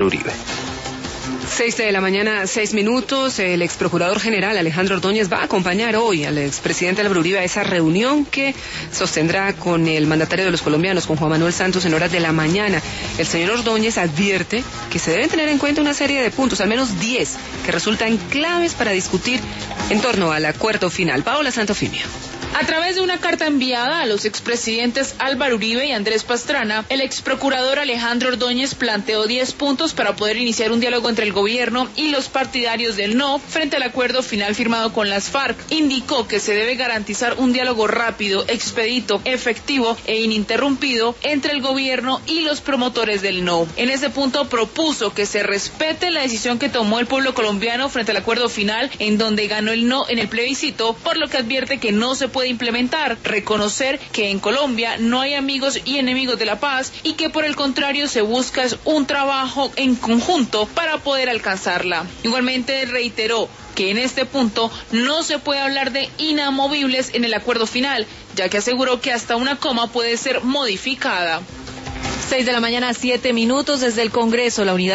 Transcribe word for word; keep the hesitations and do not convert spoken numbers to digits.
Uribe. Seis de la mañana, seis minutos. El ex procurador general Alejandro Ordóñez va a acompañar hoy al expresidente Álvaro Uribe a esa reunión que sostendrá con el mandatario de los colombianos, con Juan Manuel Santos, en horas de la mañana. El señor Ordóñez advierte que se deben tener en cuenta una serie de puntos, al menos diez, que resultan claves para discutir en torno al acuerdo final. Paola Santofimio. A través de una carta enviada a los expresidentes Álvaro Uribe y Andrés Pastrana, el exprocurador Alejandro Ordóñez planteó diez puntos para poder iniciar un diálogo entre el gobierno y los partidarios del no frente al acuerdo final firmado con las FARC. Indicó que se debe garantizar un diálogo rápido, expedito, efectivo e ininterrumpido entre el gobierno y los promotores del no. En ese punto propuso que se respete la decisión que tomó el pueblo colombiano frente al acuerdo final, en donde ganó el no en el plebiscito, por lo que advierte que no se puede puede implementar, reconocer que en Colombia no hay amigos y enemigos de la paz y que por el contrario se busca un trabajo en conjunto para poder alcanzarla. Igualmente reiteró que en este punto no se puede hablar de inamovibles en el acuerdo final, ya que aseguró que hasta una coma puede ser modificada. Seis de la mañana, siete minutos. Desde el Congreso, la unidad